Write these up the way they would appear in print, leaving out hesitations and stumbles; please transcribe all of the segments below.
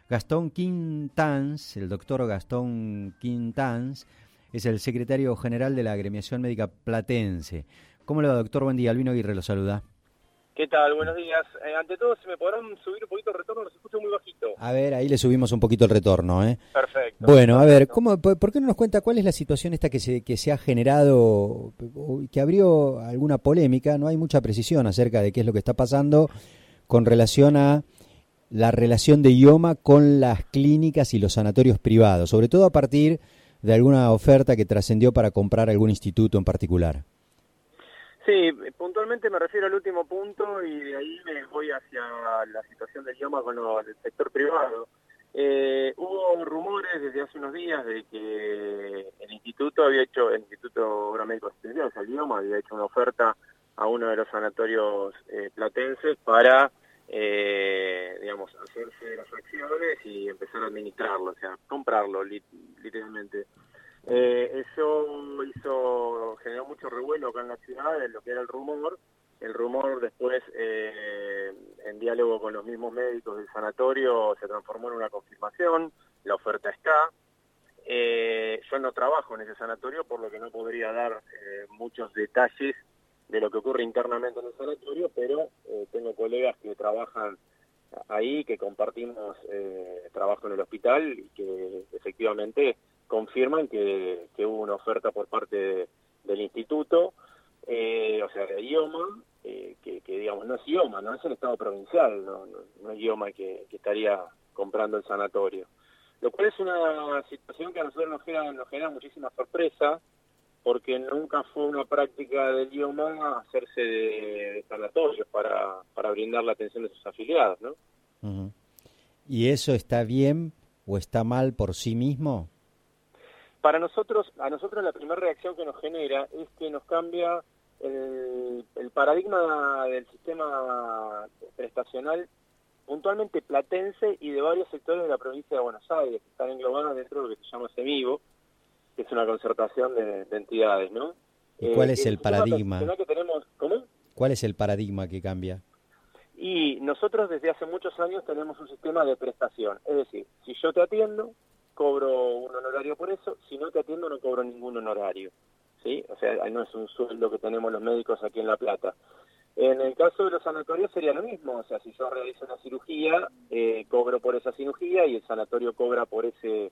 Gastón Quintans, el doctor Gastón Quintans, es el secretario general de la Agremiación Médica Platense. ¿Cómo le va, doctor? Buen día, Albino Aguirre lo saluda. ¿Qué tal? Buenos días. Ante todo, ¿se me podrán subir un poquito el retorno? Los escucho muy bajito. A ver, ahí le subimos un poquito el retorno, ¿eh? Perfecto. Bueno, perfecto. a ver, ¿por qué no nos cuenta cuál es la situación esta que se ha generado, que abrió alguna polémica? No hay mucha precisión acerca de qué es lo que está pasando con relación a la relación de IOMA con las clínicas y los sanatorios privados, sobre todo a partir de alguna oferta que trascendió para comprar algún instituto en particular. Sí, puntualmente me refiero al último punto y de ahí me voy hacia la situación del IOMA con el sector privado. Hubo rumores desde hace unos días de que el Instituto Obra Médico Asistencial, o sea, el IOMA, había hecho una oferta a uno de los sanatorios platenses para, digamos, hacerse de las acciones y empezar a administrarlo, o sea, comprarlo literalmente. Eso generó mucho revuelo acá en la ciudad de lo que era el rumor. El rumor después, en diálogo con los mismos médicos del sanatorio, se transformó en una confirmación. La oferta está. Yo no trabajo en ese sanatorio, por lo que no podría dar muchos detalles de lo que ocurre internamente en el sanatorio, pero tengo colegas que trabajan ahí, que compartimos trabajo en el hospital y que efectivamente confirman que hubo una oferta por parte del instituto, o sea, de IOMA, que digamos no es IOMA, no es el Estado provincial, no es IOMA que estaría comprando el sanatorio. Lo cual es una situación que a nosotros nos genera muchísima sorpresa, porque nunca fue una práctica del IOMA hacerse de sanatorios para brindar la atención de sus afiliados, ¿no? Uh-huh. ¿Y eso está bien o está mal por sí mismo? A nosotros la primera reacción que nos genera es que nos cambia el paradigma del sistema prestacional puntualmente platense y de varios sectores de la provincia de Buenos Aires, que están englobados dentro de lo que se llama CEMIBO, que es una concertación de entidades, ¿no? ¿Y cuál es El el sistema paradigma? prestacional que tenemos, ¿cómo? ¿Cuál es el paradigma que cambia? Y nosotros desde hace muchos años tenemos un sistema de prestación, es decir, si yo te atiendo, cobro un honorario por eso, si no te atiendo no cobro ningún honorario, ¿sí? O sea, no es un sueldo que tenemos los médicos aquí en La Plata. En el caso de los sanatorios sería lo mismo, o sea, si yo realizo una cirugía, cobro por esa cirugía y el sanatorio cobra por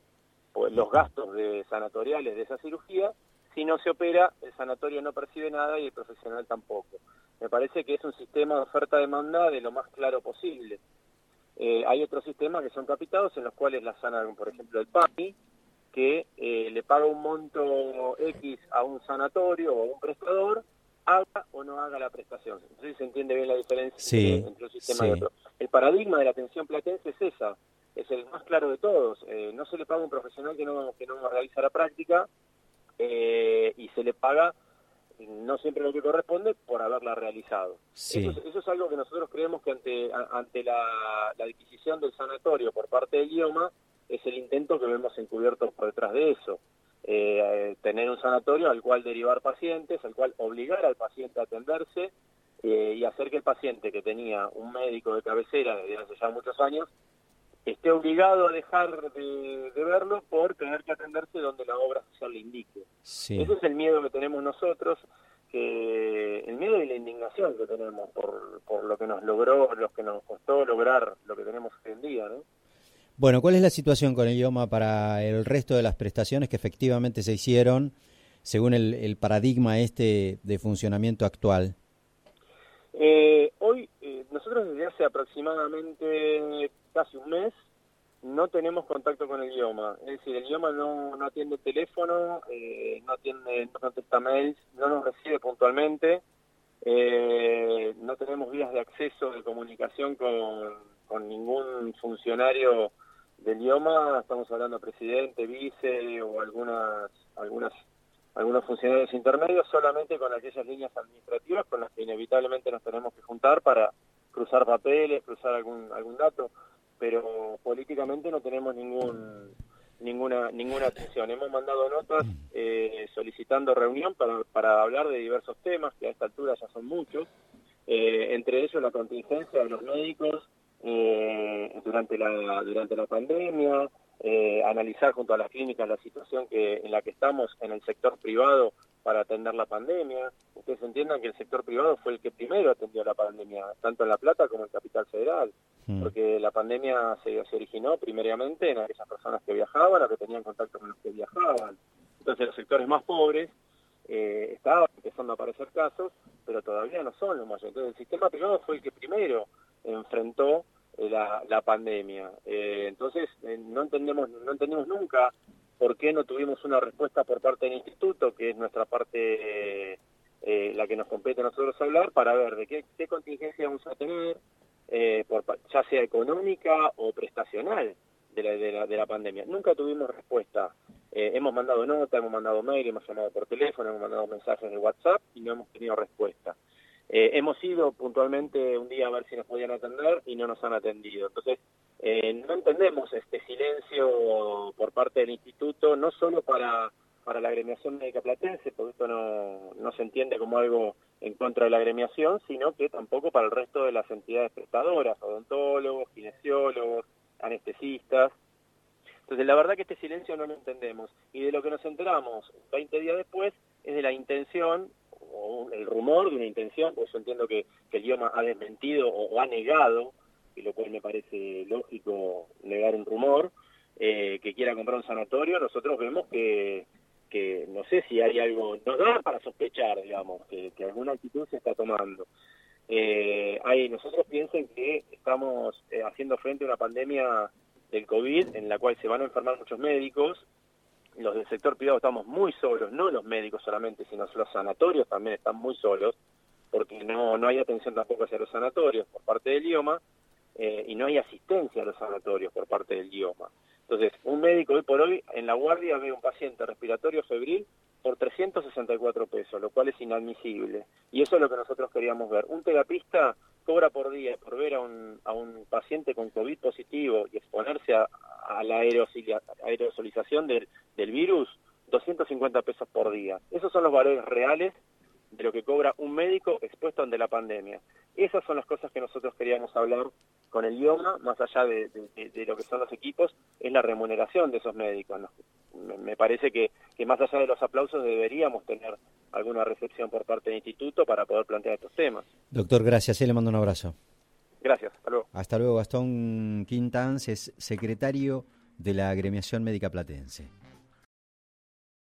los gastos sanatoriales de esa cirugía. Si no se opera, el sanatorio no percibe nada y el profesional tampoco. Me parece que es un sistema de oferta-demanda de lo más claro posible. Hay otros sistemas que son capitados en los cuales por ejemplo, el PAMI, que le paga un monto X a un sanatorio o a un prestador, haga o no haga la prestación. Entonces se entiende bien la diferencia entre un sistema y otro. El paradigma de la atención platense es esa, es el más claro de todos. No se le paga a un profesional que no realiza la práctica y se le paga no siempre lo que corresponde por haberla realizado. Sí. Eso es algo que nosotros creemos que ante la adquisición del sanatorio por parte del IOMA es el intento que vemos encubierto por detrás de eso. Tener un sanatorio al cual derivar pacientes, al cual obligar al paciente a atenderse y hacer que el paciente que tenía un médico de cabecera desde hace ya muchos años esté obligado a dejar de verlo por tener que atenderse donde la obra social le indique. Sí. Ese es el miedo que tenemos nosotros, el miedo y la indignación que tenemos por lo que nos costó lograr lo que tenemos hoy en día, ¿no? Bueno, ¿cuál es la situación con el IOMA para el resto de las prestaciones que efectivamente se hicieron según el paradigma de funcionamiento actual? Hoy, nosotros desde hace aproximadamente casi un mes no tenemos contacto con el IOMA. Es decir, el IOMA no atiende teléfono, no contesta mails, no nos recibe puntualmente, no tenemos vías de acceso de comunicación con ningún funcionario del IOMA. Estamos hablando presidente, vice o algunos funcionarios intermedios, solamente con aquellas líneas administrativas con las que inevitablemente nos tenemos que juntar para cruzar papeles, cruzar algún dato, pero políticamente no tenemos ninguna atención. Hemos mandado notas solicitando reunión para hablar de diversos temas, que a esta altura ya son muchos, entre ellos la contingencia de los médicos durante la pandemia, analizar junto a las clínicas la situación en la que estamos en el sector privado para atender la pandemia. Ustedes entiendan que el sector privado fue el que primero atendió la pandemia, tanto en La Plata como en Capital Federal, porque la pandemia se originó primariamente en aquellas personas que viajaban o que tenían contacto con los que viajaban. Entonces los sectores más pobres estaban empezando a aparecer casos, pero todavía no son los mayores. Entonces el sistema privado fue el que primero enfrentó la pandemia. Entonces no entendemos nunca por qué no tuvimos una respuesta por parte del instituto, que es nuestra parte, la que nos compete a nosotros hablar, para ver de qué contingencia vamos a tener, ya sea económica o prestacional de la pandemia. Nunca tuvimos respuesta. Hemos mandado nota, hemos mandado mail, hemos llamado por teléfono, hemos mandado mensajes de WhatsApp y no hemos tenido respuesta. Hemos ido puntualmente un día a ver si nos podían atender y no nos han atendido. Entonces, no entendemos este silencio por parte del instituto, no solo para la agremiación médica platense, porque esto no se entiende como algo en contra de la agremiación, sino que tampoco para el resto de las entidades prestadoras, odontólogos, kinesiólogos, anestesistas. Entonces, la verdad que este silencio no lo entendemos. Y de lo que nos enteramos 20 días después es de la intención, o el rumor de una intención, pues yo entiendo que el IOMA ha desmentido o ha negado, y lo cual me parece lógico negar un rumor, que quiera comprar un sanatorio. Nosotros vemos que no sé si hay algo, nos da para sospechar, digamos, que alguna actitud se está tomando. Nosotros piensen que estamos haciendo frente a una pandemia del COVID en la cual se van a enfermar muchos médicos. Los del sector privado estamos muy solos, no los médicos solamente, sino los sanatorios también están muy solos, porque no hay atención tampoco hacia los sanatorios por parte del IOMA, y no hay asistencia a los sanatorios por parte del IOMA. Entonces, un médico hoy por hoy en la guardia ve un paciente respiratorio febril por 364 pesos, lo cual es inadmisible. Y eso es lo que nosotros queríamos ver. Un terapista cobra por día por ver a un paciente con COVID positivo y exponerse a la aerosolización del virus, 250 pesos por día. Esos son los valores reales de lo que cobra un médico expuesto ante la pandemia. Esas son las cosas que nosotros queríamos hablar con el IOMA, más allá de lo que son los equipos, es la remuneración de esos médicos. Me parece que más allá de los aplausos deberíamos tener alguna recepción por parte del instituto para poder plantear estos temas. Doctor, gracias. Le mando un abrazo. Gracias, hasta luego. Hasta luego. Gastón Quintans es secretario de la Agremiación Médica Platense.